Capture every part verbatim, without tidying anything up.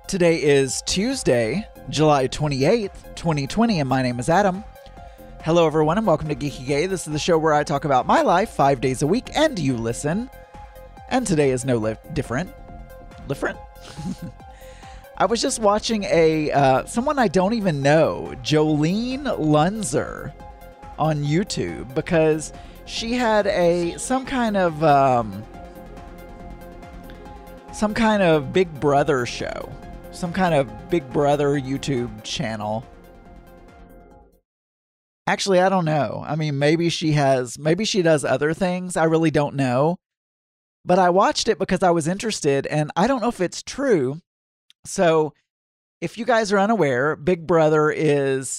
Today is Tuesday, July twenty-eighth, twenty twenty, and my name is Adam. Hello, everyone, and welcome to Geeky Gay. This is the show where I talk about my life five days a week, and you listen. And today is no li- different. Different? I was just watching a uh, someone I don't even know, Jolene Lunzer, on YouTube, because she had a some kind of um, some kind of Big Brother show, some kind of Big Brother YouTube channel. Actually, I don't know. I mean, maybe she has, maybe she does other things. I really don't know. But I watched it because I was interested, and I don't know if it's true. So if you guys are unaware, Big Brother is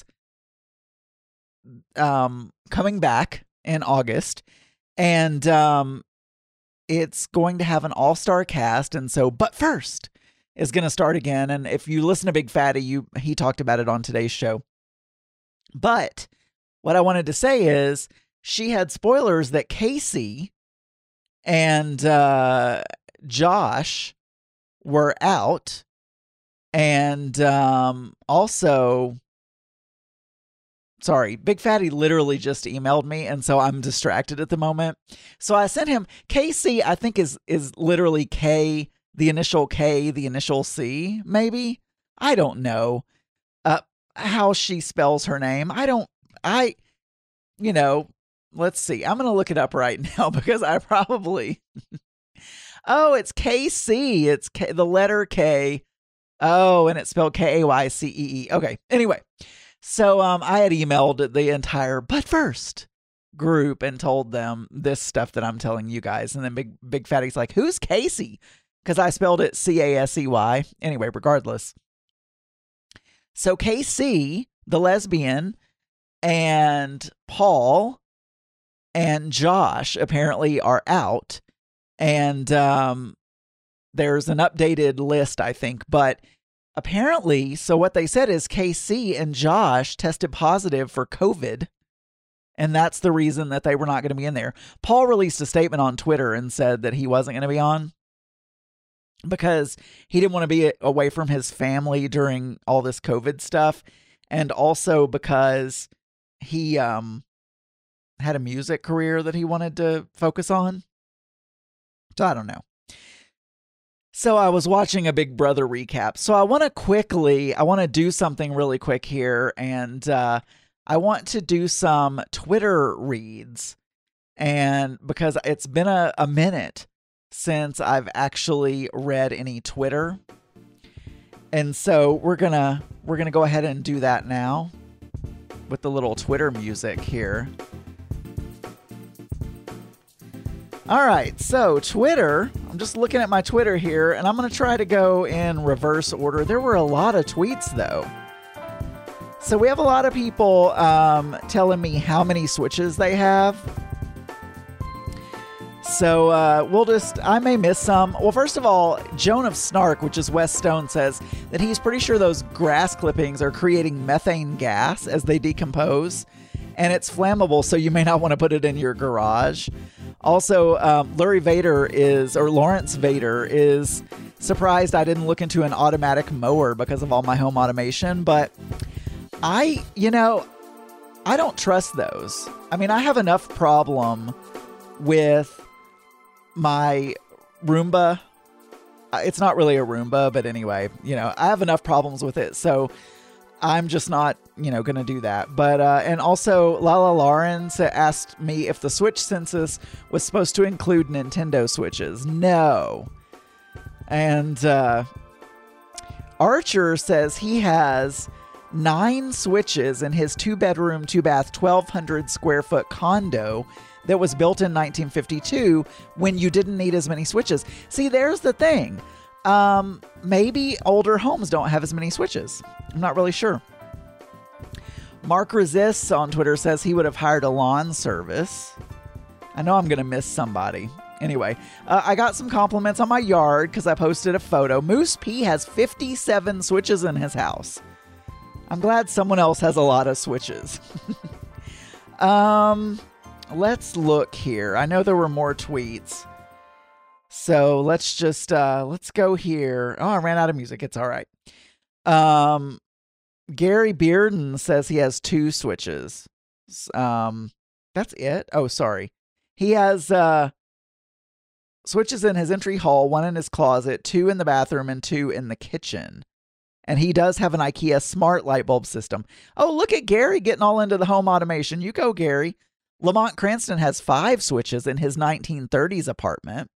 um, coming back in August, and um, it's going to have an all-star cast. And so, But First is going to start again. And if you listen to Big Fatty, you he talked about it on today's show. But what I wanted to say is she had spoilers that Casey and uh, Josh were out. And um, also, sorry, Big Fatty literally just emailed me, and so I'm distracted at the moment. So I sent him, Casey, I think is is literally K, the initial K, the initial C, maybe? I don't know uh, how she spells her name. I don't, I, you know, let's see. I'm going to look it up right now because I probably, oh, it's K C. It's K, the letter K. Oh, and it's spelled K A Y C E E. Okay. Anyway, so um, I had emailed the entire But First group and told them this stuff that I'm telling you guys. And then Big Big Fatty's like, who's Casey? Because I spelled it C A S E Y. Anyway, regardless. So K C, the lesbian, and Paul and Josh apparently are out. And um, there's an updated list, I think. But apparently, so what they said is K C and Josh tested positive for COVID. And that's the reason that they were not going to be in there. Paul released a statement on Twitter and said that he wasn't going to be on because he didn't want to be away from his family during all this COVID stuff. And also because he um, had a music career that he wanted to focus on. So I don't know. So I was watching a Big Brother recap. So I want to quickly, I want to do something really quick here. And uh, I want to do some Twitter reads. And because it's been a, a minute since I've actually read any Twitter. And so we're going to, we're going to go ahead and do that now with the little Twitter music here. All right, so Twitter, I'm just looking at my Twitter here, and I'm going to try to go in reverse order. There were a lot of tweets, though. So we have a lot of people um, telling me how many switches they have. So uh, we'll just, I may miss some. Well, first of all, Joan of Snark, which is West Stone, says that he's pretty sure those grass clippings are creating methane gas as they decompose, and it's flammable, so you may not want to put it in your garage. Also, um, Lurie Vader is, or Lawrence Vader is surprised I didn't look into an automatic mower because of all my home automation. But I, you know, I don't trust those. I mean, I have enough problem with my Roomba. It's not really a Roomba, but anyway, you know, I have enough problems with it. So I'm just not, you know, going to do that. But, uh, and also Lala Lawrence asked me if the Switch census was supposed to include Nintendo Switches. No. And, uh, Archer says he has nine Switches in his two bedroom, two bath, twelve hundred square foot condo that was built in nineteen fifty-two when you didn't need as many Switches. See, there's the thing. Um, maybe older homes don't have as many switches. I'm not really sure. Mark Resists on Twitter says he would have hired a lawn service. I know I'm going to miss somebody. Anyway, uh, I got some compliments on my yard because I posted a photo. Moose P has fifty-seven switches in his house. I'm glad someone else has a lot of switches. um, let's look here. I know there were more tweets. So let's just uh, let's go here. Oh, I ran out of music. It's all right. Um, Gary Bearden says he has two switches. Um, that's it. Oh, sorry. He has uh, switches in his entry hall, one in his closet, two in the bathroom, and two in the kitchen. And he does have an IKEA smart light bulb system. Oh, look at Gary getting all into the home automation. You go, Gary. Lamont Cranston has five switches in his nineteen thirties apartment.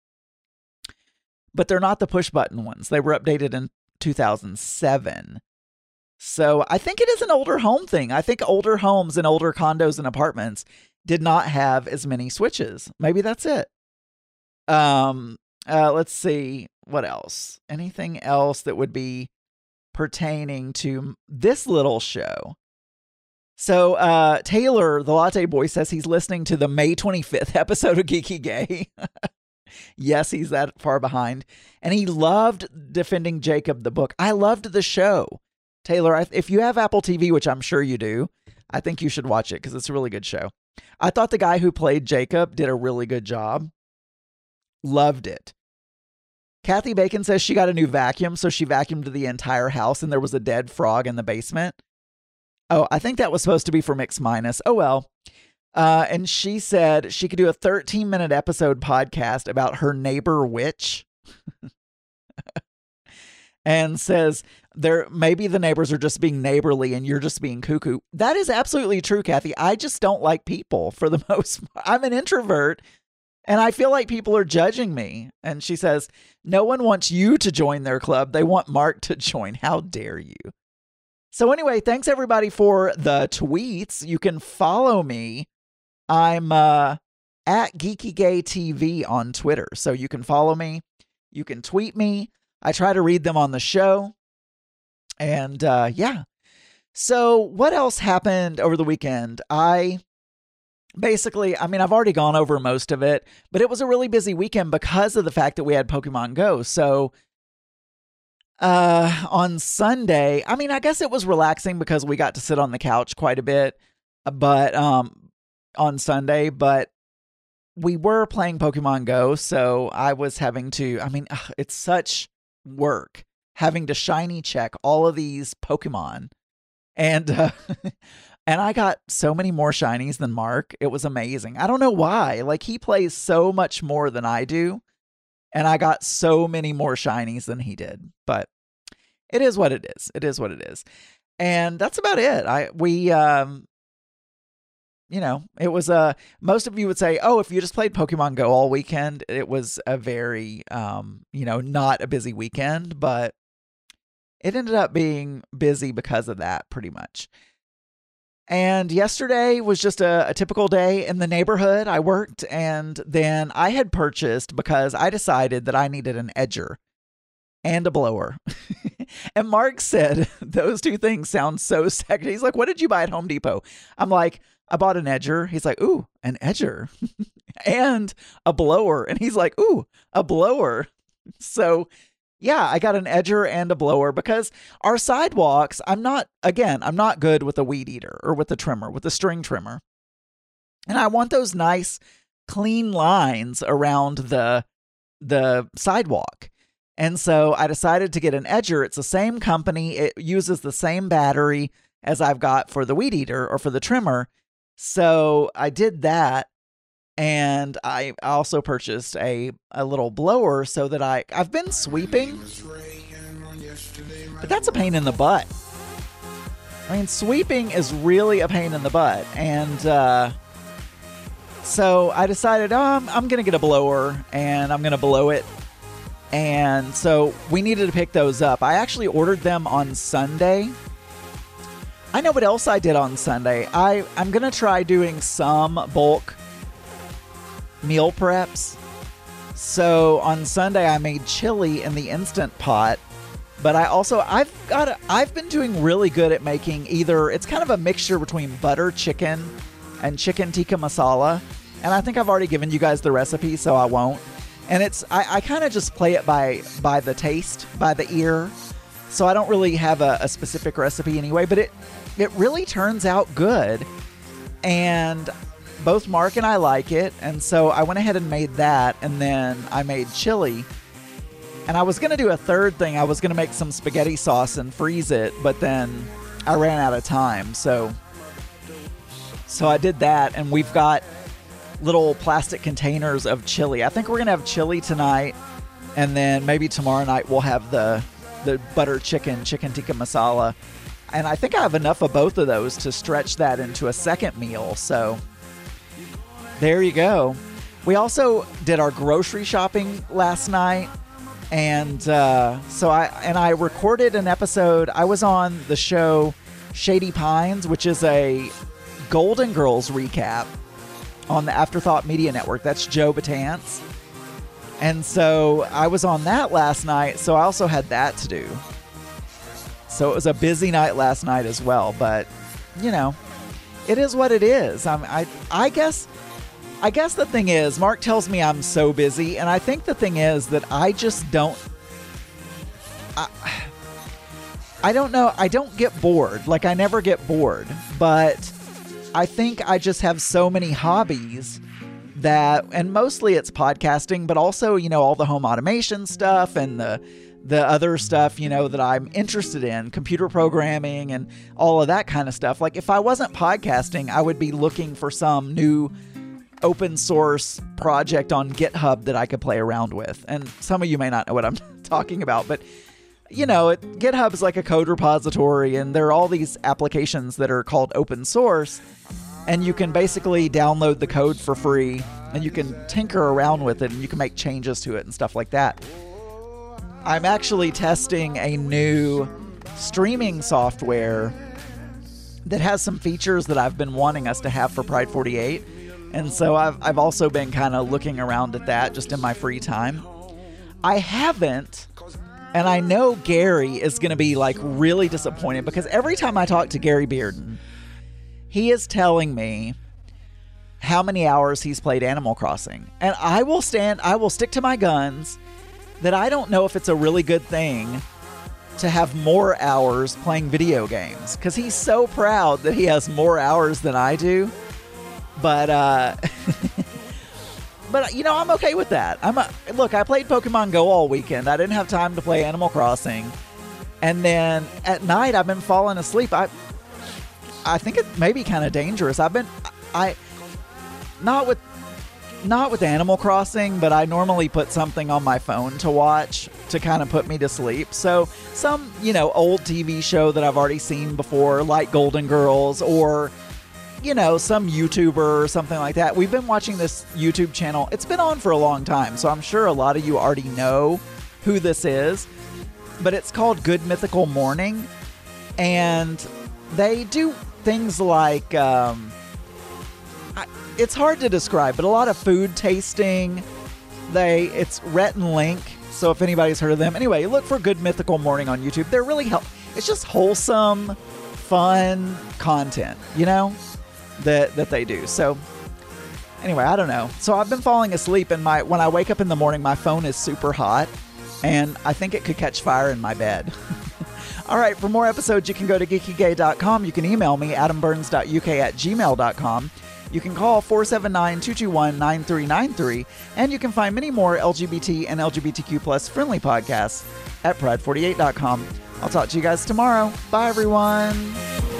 But they're not the push button ones. They were updated in two thousand seven. So I think it is an older home thing. I think older homes and older condos and apartments did not have as many switches. Maybe that's it. Um, uh, let's see. What else? Anything else that would be pertaining to this little show? So uh, Taylor, the Latte Boy, says he's listening to the May twenty-fifth episode of Geeky Gay. Yes, he's that far behind. And he loved Defending Jacob, the book. I loved the show. Taylor, if you have Apple T V, which I'm sure you do, I think you should watch it because it's a really good show. I thought the guy who played Jacob did a really good job. Loved it. Kathy Bacon says she got a new vacuum, so she vacuumed the entire house and there was a dead frog in the basement. Oh, I think that was supposed to be for Mix Minus. Oh, well. Uh, and she said she could do a thirteen minute episode podcast about her neighbor witch. And says there maybe the neighbors are just being neighborly and you're just being cuckoo. That is absolutely true, Kathy. I just don't like people for the most part. I'm an introvert and I feel like people are judging me. And she says, no one wants you to join their club. They want Mark to join. How dare you? So anyway, thanks everybody for the tweets. You can follow me. I'm uh, at Geeky Gay T V on Twitter. So you can follow me. You can tweet me. I try to read them on the show. And uh, yeah. So what else happened over the weekend? I basically, I mean, I've already gone over most of it, but it was a really busy weekend because of the fact that we had Pokemon Go. So uh, on Sunday, I mean, I guess it was relaxing because we got to sit on the couch quite a bit, but um, on Sunday, but we were playing Pokemon Go. So I was having to, I mean, ugh, it's such work having to shiny check all of these Pokemon. And, uh, and I got so many more shinies than Mark. It was amazing. I don't know why. Like, he plays so much more than I do. And I got so many more shinies than he did. But it is what it is. It is what it is. And that's about it. I, we, um, you know, it was a, uh, most of you would say, oh, if you just played Pokemon Go all weekend, it was a very, um, you know, not a busy weekend, but it ended up being busy because of that pretty much. And yesterday was just a, a typical day in the neighborhood. I worked and then I had purchased because I decided that I needed an edger and a blower. And Mark said, those two things sound so sexy. He's like, what did you buy at Home Depot? I'm like, I bought an edger. He's like, ooh, an edger and a blower. And he's like, ooh, a blower. So yeah, I got an edger and a blower because our sidewalks, I'm not, again, I'm not good with a weed eater or with a trimmer, with a string trimmer. And I want those nice, clean lines around the, the sidewalk. And so I decided to get an edger. It's the same company. It uses the same battery as I've got for the weed eater or for the trimmer. So I did that. And I also purchased a, a little blower so that I, I've been sweeping, but that's a pain in the butt. I mean, sweeping is really a pain in the butt. And uh, so I decided, oh, I'm, I'm going to get a blower and I'm going to blow it. And so we needed to pick those up. I actually ordered them on Sunday. I know what else I did on Sunday. I, I'm going to try doing some bulk meal preps. So on Sunday I made chili in the Instant Pot, but I also I've got a, I've been doing really good at making either, it's kind of a mixture between butter chicken and chicken tikka masala, and I think I've already given you guys the recipe, so I won't. And it's I, I kind of just play it by by the taste, by the ear, so I don't really have a, a specific recipe anyway, but it it really turns out good. And both Mark and I like it, and so I went ahead and made that, and then I made chili. And I was going to do a third thing. I was going to make some spaghetti sauce and freeze it, but then I ran out of time. So, so I did that, and we've got little plastic containers of chili. I think we're going to have chili tonight, and then maybe tomorrow night we'll have the the butter chicken, chicken tikka masala. And I think I have enough of both of those to stretch that into a second meal. So there you go. We also did our grocery shopping last night. And uh, so I and I recorded an episode. I was on the show Shady Pines, which is a Golden Girls recap on the Afterthought Media Network. That's Joe Batance. And so I was on that last night, so I also had that to do. So it was a busy night last night as well, but, you know, it is what it is. I'm, I I guess I guess the thing is, Mark tells me I'm so busy, and I think the thing is that I just don't... I, I don't know. I don't get bored. Like, I never get bored, but I think I just have so many hobbies that, and mostly it's podcasting, but also, you know, all the home automation stuff and the the other stuff, you know, that I'm interested in, computer programming and all of that kind of stuff. Like, if I wasn't podcasting, I would be looking for some new open source project on GitHub that I could play around with. And some of you may not know what I'm talking about, but you know, it, GitHub is like a code repository, and there are all these applications that are called open source. And you can basically download the code for free, and you can tinker around with it, and you can make changes to it and stuff like that. I'm actually testing a new streaming software that has some features that I've been wanting us to have for Pride forty-eight. And so I've, I've also been kind of looking around at that just in my free time. I haven't, and I know Gary is going to be like really disappointed, because every time I talk to Gary Bearden, he is telling me how many hours he's played Animal Crossing. And I will stand, I will stick to my guns that I don't know if it's a really good thing to have more hours playing video games, because he's so proud that he has more hours than I do. But, uh, but you know, I'm okay with that. I'm a, look, I played Pokemon Go all weekend. I didn't have time to play Animal Crossing. And then at night, I've been falling asleep. I, I think it may be kind of dangerous. I've been, I, not with, not with Animal Crossing, but I normally put something on my phone to watch to kind of put me to sleep. So some, you know, old T V show that I've already seen before, like Golden Girls, or, you know, some YouTuber or something like that. We've been watching this YouTube channel. It's been on for a long time, so I'm sure a lot of you already know who this is, but it's called Good Mythical Morning, and they do things like, um, I, it's hard to describe, but a lot of food tasting. They, it's Rhett and Link, so if anybody's heard of them. Anyway, look for Good Mythical Morning on YouTube. They're really help. It's just wholesome, fun content, you know, that that they do. So anyway, I don't know. So I've been falling asleep, and my when I wake up in the morning, my phone is super hot, and I think it could catch fire in my bed. All right, for more episodes, you can go to geeky gay dot com. You can email me, adam burns dot u k at gmail dot com. You can call four seven nine, two two one, nine three nine three, and you can find many more L G B T and L G B T Q plus friendly podcasts at pride forty-eight dot com. I'll talk to you guys tomorrow. Bye, everyone.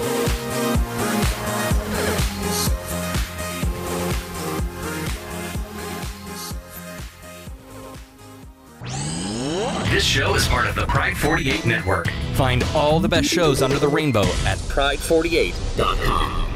This show is part of the Pride forty-eight Network. Find all the best shows under the rainbow at pride forty-eight dot com.